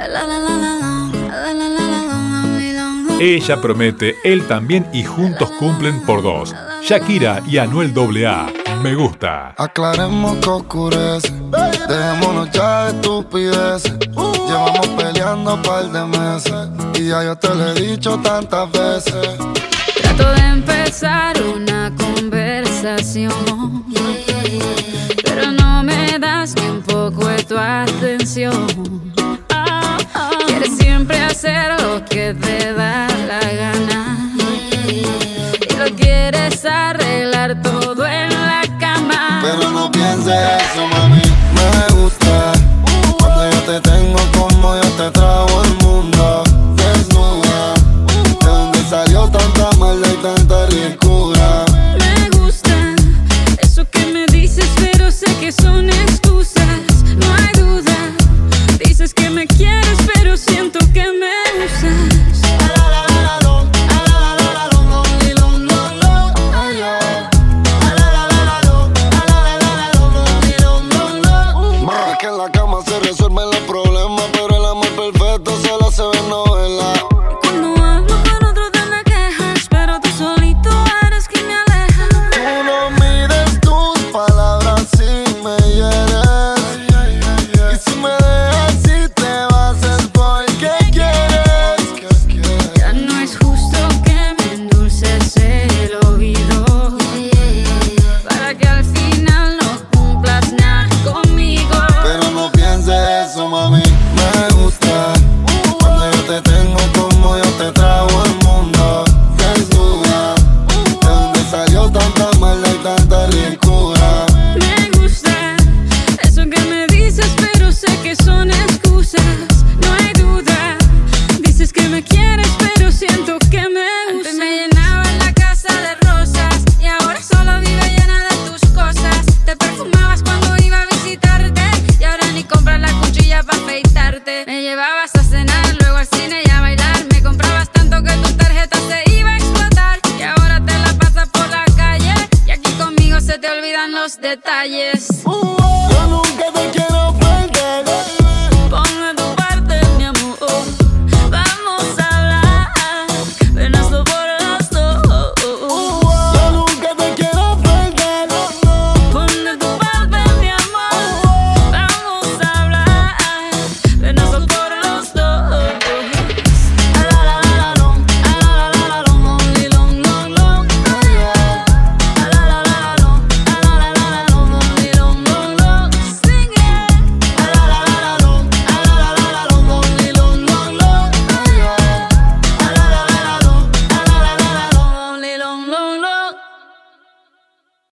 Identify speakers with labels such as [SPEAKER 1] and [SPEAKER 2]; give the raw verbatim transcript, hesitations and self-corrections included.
[SPEAKER 1] Ella promete, él también y juntos cumplen por dos. Shakira y Anuel doble A. Me gusta.
[SPEAKER 2] Aclaremos que oscurece, dejémonos ya de estupideces. Llevamos peleando un par de meses y ya yo te lo he dicho tantas veces.
[SPEAKER 3] Trato de empezar una conversación, pero no me das ni un poco de tu atención. Quieres siempre hacer lo que te da la gana y lo quieres arreglar todo en la cama.
[SPEAKER 2] Pero no pienses eso, mami. Me gusta cuando yo te tengo como yo te trago el mundo. Desnuda, de donde salió tanta maldad y tanta ricura.
[SPEAKER 3] Me gusta eso que me dices, pero sé que son excusas. No hay duda, dices que me quieres, pero siento que me usas.
[SPEAKER 2] Es que en la cama se resuelven los problemas, pero el amor perfecto solo se ve en novela.
[SPEAKER 3] Cuando hablo con otro te me quejas, pero tú solito eres quien me aleja.
[SPEAKER 2] Tú no mides tus palabras si me hieres, y si me dejas si te vas es porque quieres.
[SPEAKER 3] Ya no es justo que me endulces el oído para que al final no cumplas nada conmigo.
[SPEAKER 2] Pero no pienses eso, mami. Me gusta cuando yo te tengo como yo te trago el mundo. Desnuda, de donde salió tanta maldad y tanta ricura.
[SPEAKER 3] Me gusta eso que me dices, pero sé que son excusas. No hay duda, dices que me quieres, pero siento que me usas. Antes me llenaba la casa de rosas y ahora solo vive llena de tus cosas. Te perfumabas cuando iba a visitarte y ahora ni compras la cuchilla para afeitarte. Me llevabas a cenar, luego al cine y a bailar. Me comprabas tanto que tu tarjeta se iba a explotar y ahora te la pasas por la calle y aquí conmigo se te olvidan los detalles.